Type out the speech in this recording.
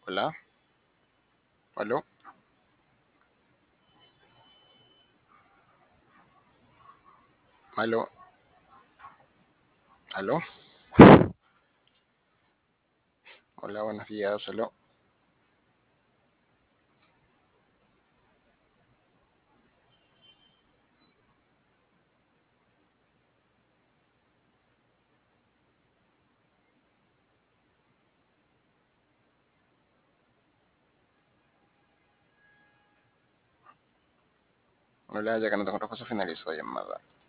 Hola, aló, aló, aló. Hola, buenos días, aló. Hola, ya que no tengo respuesta, finalizo la llamada.